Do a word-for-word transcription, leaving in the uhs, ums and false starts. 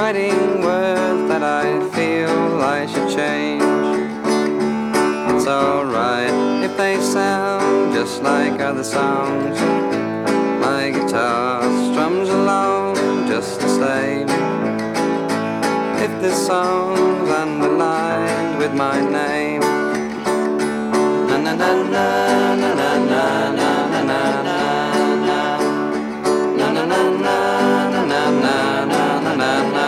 writing words that I feel I should change. It's alright if they sound just like other songs. My guitar strums along just the same. If the song's underlined with my name, na na na na na na.